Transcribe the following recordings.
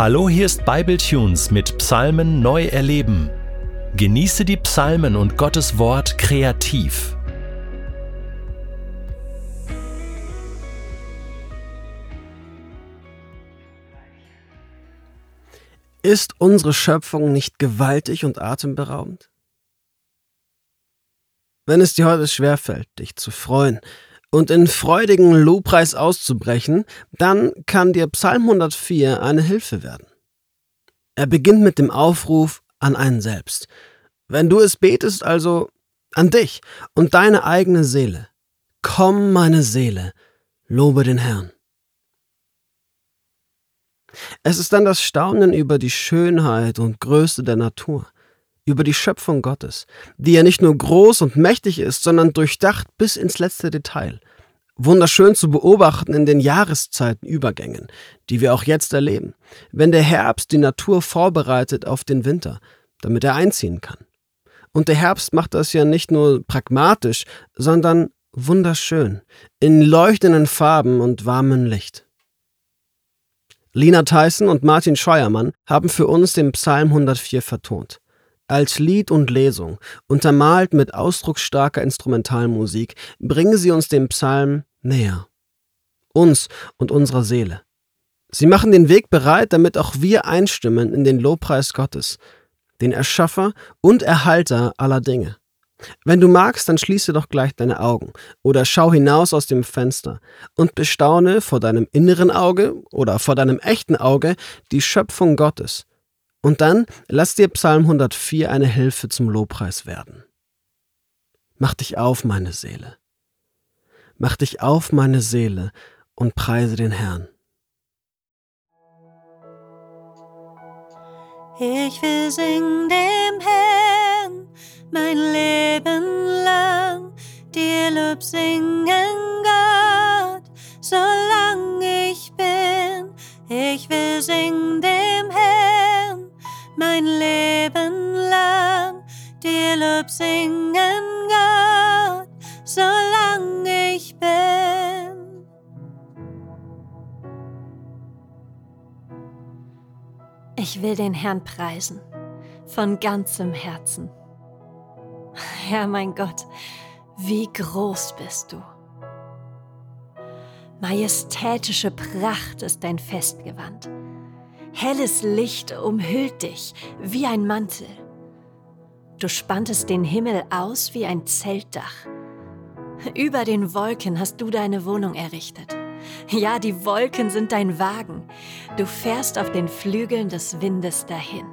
Hallo, hier ist Bibletunes mit Psalmen neu erleben. Genieße die Psalmen und Gottes Wort kreativ. Ist unsere Schöpfung nicht gewaltig und atemberaubend? Wenn es dir heute schwerfällt, dich zu freuen und in freudigen Lobpreis auszubrechen, dann kann dir Psalm 104 eine Hilfe werden. Er beginnt mit dem Aufruf an einen selbst. Wenn du es betest, also an dich und deine eigene Seele. Komm, meine Seele, lobe den Herrn. Es ist dann das Staunen über die Schönheit und Größe der Natur, über die Schöpfung Gottes, die ja nicht nur groß und mächtig ist, sondern durchdacht bis ins letzte Detail. Wunderschön zu beobachten in den Jahreszeitenübergängen, die wir auch jetzt erleben, wenn der Herbst die Natur vorbereitet auf den Winter, damit er einziehen kann. Und der Herbst macht das ja nicht nur pragmatisch, sondern wunderschön, in leuchtenden Farben und warmem Licht. Lina Tyson und Martin Scheuermann haben für uns den Psalm 104 vertont. Als Lied und Lesung, untermalt mit ausdrucksstarker Instrumentalmusik, bringen sie uns den Psalm näher. Uns und unserer Seele. Sie machen den Weg bereit, damit auch wir einstimmen in den Lobpreis Gottes, den Erschaffer und Erhalter aller Dinge. Wenn du magst, dann schließe doch gleich deine Augen oder schau hinaus aus dem Fenster und bestaune vor deinem inneren Auge oder vor deinem echten Auge die Schöpfung Gottes. Und dann lass dir Psalm 104 eine Hilfe zum Lobpreis werden. Mach dich auf, meine Seele. Mach dich auf, meine Seele, und preise den Herrn. Ich will singen dem Herrn mein Leben lang, dir Lob singen, Gott, solange ich bin. Ich will singen dem Herrn mein Leben lang, dir Lob singen, Gott, solange ich bin. Ich will den Herrn preisen, von ganzem Herzen. Herr mein Gott, wie groß bist du! Majestätische Pracht ist dein Festgewand. Helles Licht umhüllt dich wie ein Mantel. Du spanntest den Himmel aus wie ein Zeltdach. Über den Wolken hast du deine Wohnung errichtet. Ja, die Wolken sind dein Wagen. Du fährst auf den Flügeln des Windes dahin.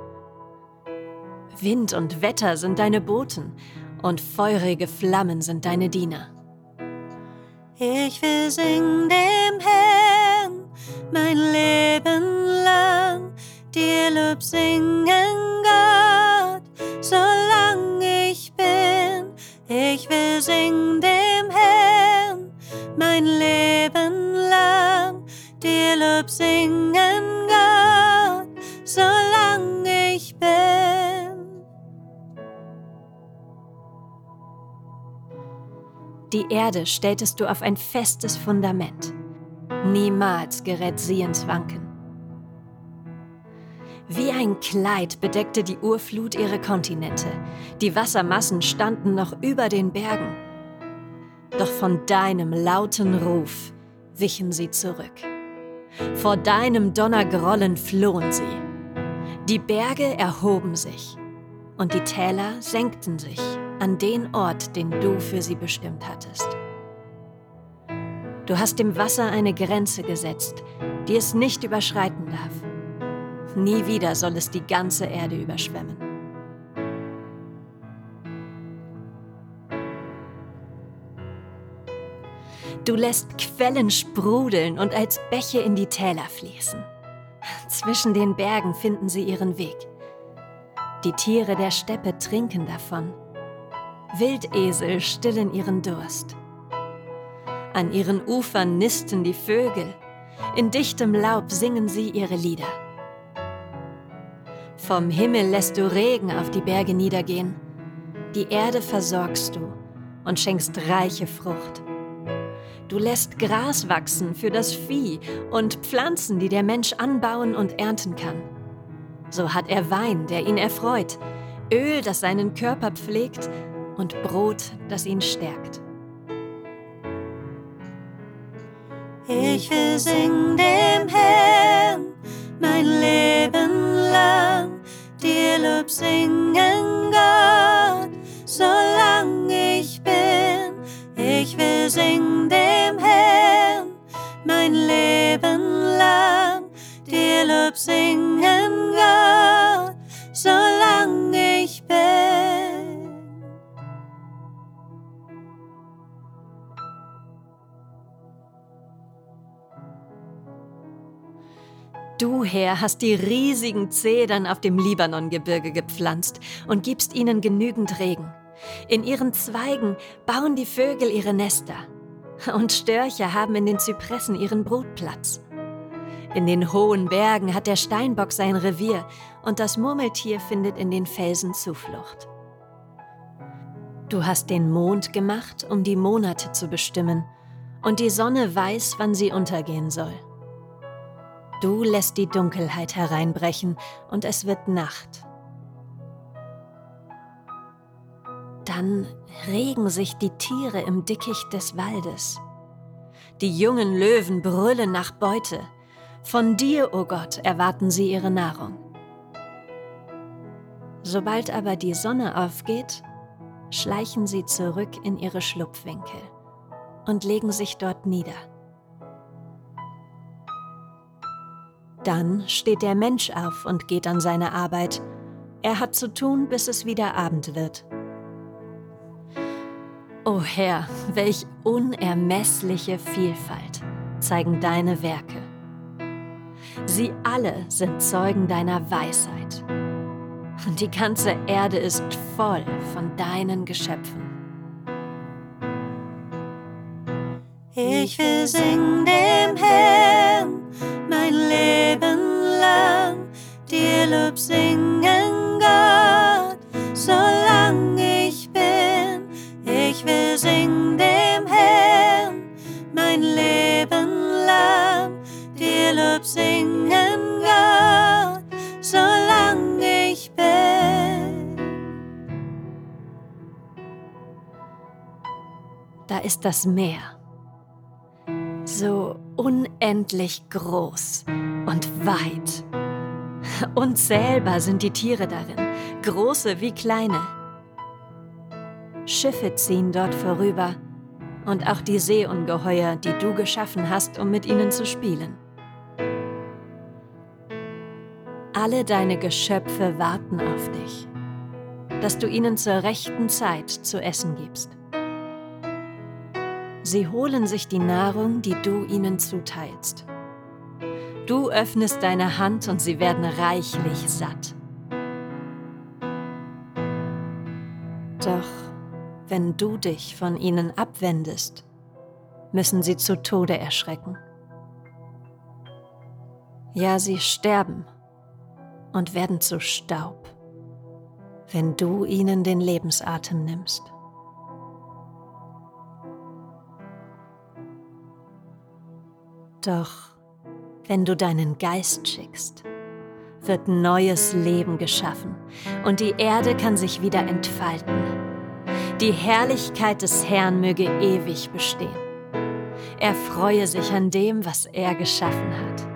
Wind und Wetter sind deine Boten und feurige Flammen sind deine Diener. Ich will singen dem Herrn mein Leben lang, dir Lob singen, Gott, solange ich bin. Ich will singen dem Herrn mein Leben lang, dir Lob singen, Gott, solange ich bin. Die Erde stelltest du auf ein festes Fundament. Niemals gerät sie ins Wanken. Wie ein Kleid bedeckte die Urflut ihre Kontinente. Die Wassermassen standen noch über den Bergen. Doch von deinem lauten Ruf wichen sie zurück. Vor deinem Donnergrollen flohen sie. Die Berge erhoben sich und die Täler senkten sich an den Ort, den du für sie bestimmt hattest. Du hast dem Wasser eine Grenze gesetzt, die es nicht überschreiten darf. Nie wieder soll es die ganze Erde überschwemmen. Du lässt Quellen sprudeln und als Bäche in die Täler fließen. Zwischen den Bergen finden sie ihren Weg. Die Tiere der Steppe trinken davon. Wildesel stillen ihren Durst. An ihren Ufern nisten die Vögel. In dichtem Laub singen sie ihre Lieder. Vom Himmel lässt du Regen auf die Berge niedergehen. Die Erde versorgst du und schenkst reiche Frucht. Du lässt Gras wachsen für das Vieh und Pflanzen, die der Mensch anbauen und ernten kann. So hat er Wein, der ihn erfreut, Öl, das seinen Körper pflegt, und Brot, das ihn stärkt. Ich will singen dem Herrn mein Leben lang, dir Lob singen, Gott, solange ich bin. Ich will singen dem Herrn mein Leben lang, dir Lob singen, Gott, solange ich bin. Du, Herr, hast die riesigen Zedern auf dem Libanongebirge gepflanzt und gibst ihnen genügend Regen. In ihren Zweigen bauen die Vögel ihre Nester. Und Störche haben in den Zypressen ihren Brutplatz. In den hohen Bergen hat der Steinbock sein Revier und das Murmeltier findet in den Felsen Zuflucht. Du hast den Mond gemacht, um die Monate zu bestimmen, und die Sonne weiß, wann sie untergehen soll. Du lässt die Dunkelheit hereinbrechen und es wird Nacht. Dann regen sich die Tiere im Dickicht des Waldes. Die jungen Löwen brüllen nach Beute. Von dir, o Gott, erwarten sie ihre Nahrung. Sobald aber die Sonne aufgeht, schleichen sie zurück in ihre Schlupfwinkel und legen sich dort nieder. Dann steht der Mensch auf und geht an seine Arbeit. Er hat zu tun, bis es wieder Abend wird. O Herr, welch unermessliche Vielfalt zeigen deine Werke. Sie alle sind Zeugen deiner Weisheit. Und die ganze Erde ist voll von deinen Geschöpfen. Ich will singen dem Herrn mein Leben lang, dir Lob singen, Gott, solange ich bin. Ich will singen dem Herrn mein Leben lang, dir Lob singen, Gott, solange ich bin. Da ist das Meer. So unendlich groß und weit. Unzählbar sind die Tiere darin, große wie kleine. Schiffe ziehen dort vorüber und auch die Seeungeheuer, die du geschaffen hast, um mit ihnen zu spielen. Alle deine Geschöpfe warten auf dich, dass du ihnen zur rechten Zeit zu essen gibst. Sie holen sich die Nahrung, die du ihnen zuteilst. Du öffnest deine Hand und sie werden reichlich satt. Doch wenn du dich von ihnen abwendest, müssen sie zu Tode erschrecken. Ja, sie sterben und werden zu Staub, wenn du ihnen den Lebensatem nimmst. Doch wenn du deinen Geist schickst, wird neues Leben geschaffen und die Erde kann sich wieder entfalten. Die Herrlichkeit des Herrn möge ewig bestehen. Er freue sich an dem, was er geschaffen hat.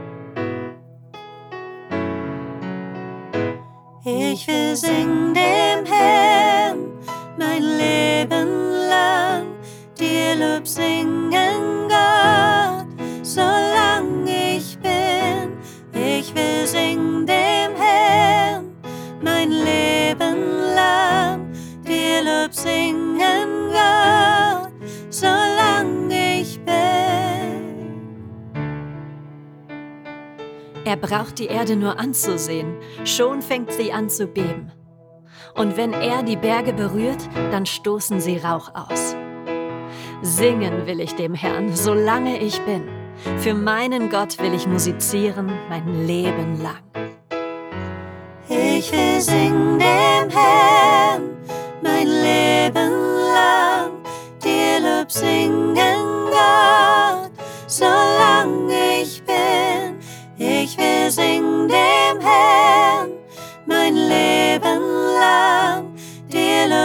Ich will singen dem Herrn mein Leben lang, dir Lob singen, Gott, solange ich bin. Ich will singen dem Herrn mein Leben lang, dir Lob singen, Gott, solange ich bin. Er braucht die Erde nur anzusehen, schon fängt sie an zu beben. Und wenn er die Berge berührt, dann stoßen sie Rauch aus. Singen will ich dem Herrn, solange ich bin. Für meinen Gott will ich musizieren mein Leben lang. Ich will singen dem Herrn mein Leben lang, dir Lob singen, Gott,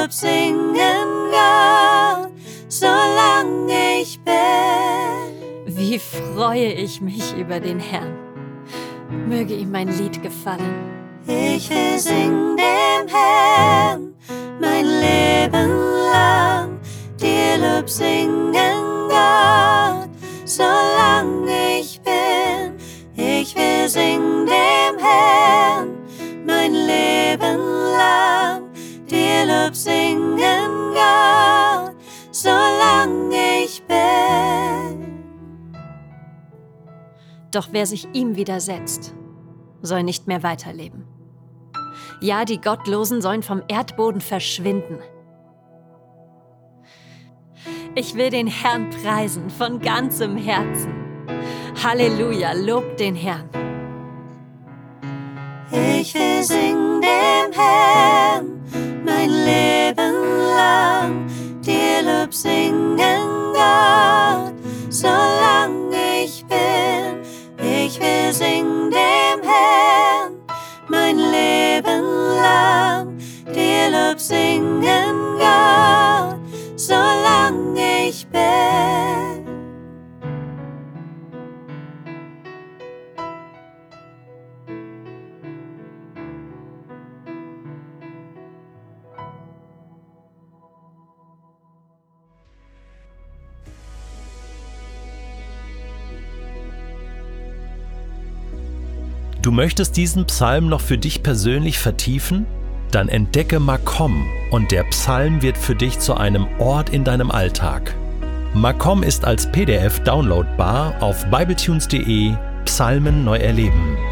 Lob singen, Gott, solange ich bin. Wie freue ich mich über den Herrn. Möge ihm mein Lied gefallen. Ich will singen dem Herrn mein Leben lang, dir Lob singen, Gott, solange ich bin. Ich will singen dem Herrn mein Leben lang, dir Lob singen, Gott, solange ich bin. Doch wer sich ihm widersetzt, soll nicht mehr weiterleben. Ja, die Gottlosen sollen vom Erdboden verschwinden. Ich will den Herrn preisen von ganzem Herzen. Halleluja, lobt den Herrn. Ich will singen dem Herrn mein Leben lang, dir Lob singen, Gott, solange ich bin. Ich will singen dem Herrn mein Leben lang, dir Lob singen, Gott, solange ich bin. Du möchtest diesen Psalm noch für dich persönlich vertiefen? Dann entdecke Makom und der Psalm wird für dich zu einem Ort in deinem Alltag. Makom ist als PDF downloadbar auf bibletunes.de Psalmen neu erleben.